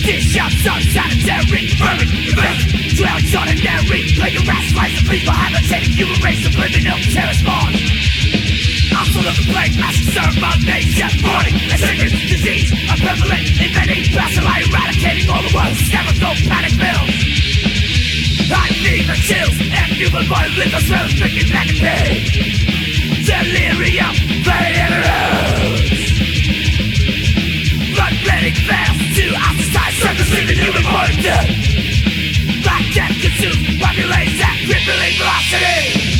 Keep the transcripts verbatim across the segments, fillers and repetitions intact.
T-shirts on sanitary, vermin, revenge, dwellings ordinary. Play your ass like the people habitating human race, subliminal terrorist born. I'm full of the plague, massive ceremonies, morning, and sickness, disease, are prevalent in many, bacilli eradicating all the world's chemical panic bills. I need the chills, and human body live the smell of thinking back in pain. Delirium, fading in the roads. Blood bleeding fast to ostracize, surfacing the human body dead. Black death consumes, populates at crippling velocity.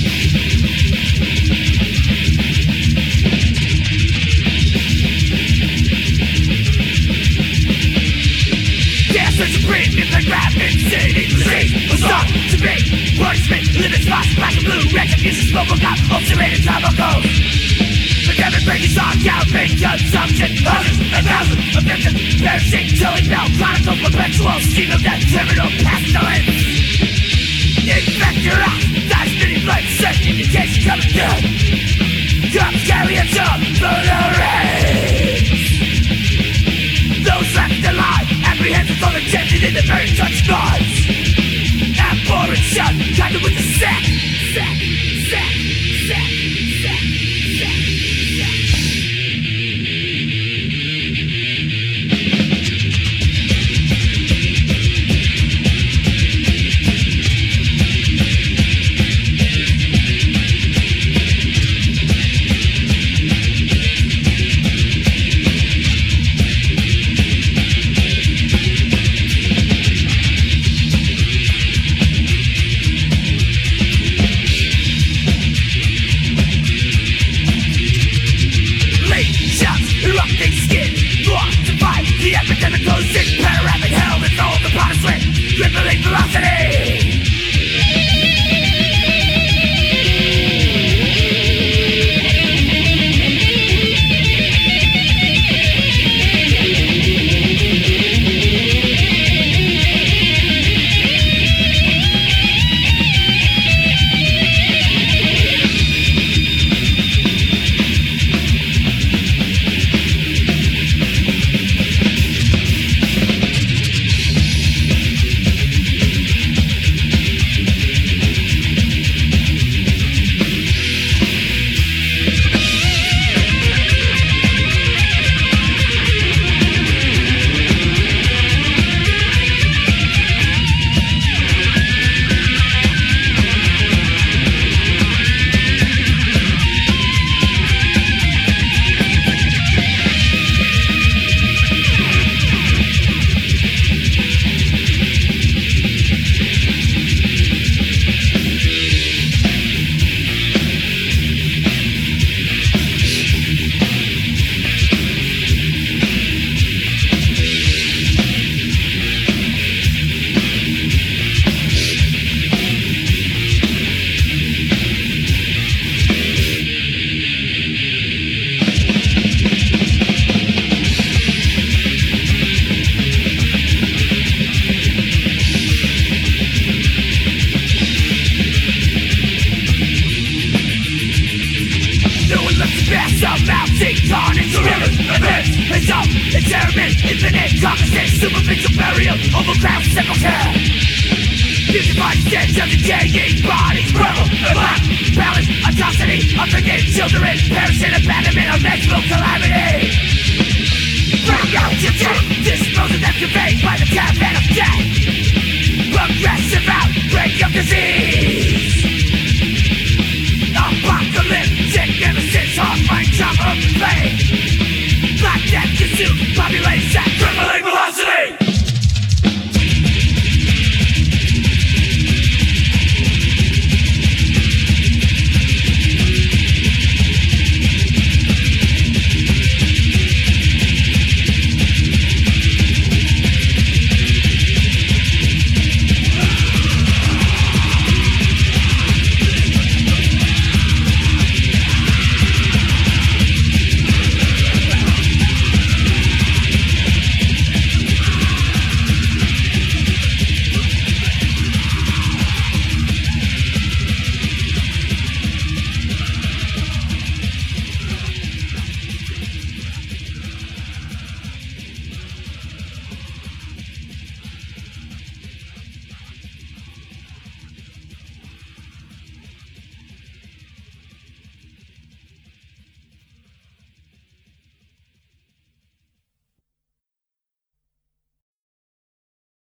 Supreme in the rapid city disease was thought to be punishment. Living spots, black and blue, retribution, smoke, got ulcerated tobacco. Pandemic rages on galloping consumption. Hundreds and thousands of victims perishing, tilling bell, chronicle, perpetual scheme of death, terminal pestilence. Infect your eyes, die spinning blood, certain indication coming good. Come carry a job, blow the rains. Those left alive, apprehensive, all intended in the very touch guards. Abhorrent shut, kind of with the sack, sack, sack, sack, sack, sack, children, perishing abandonment, unmentionable calamity. Bring out your death, dispose of them, convey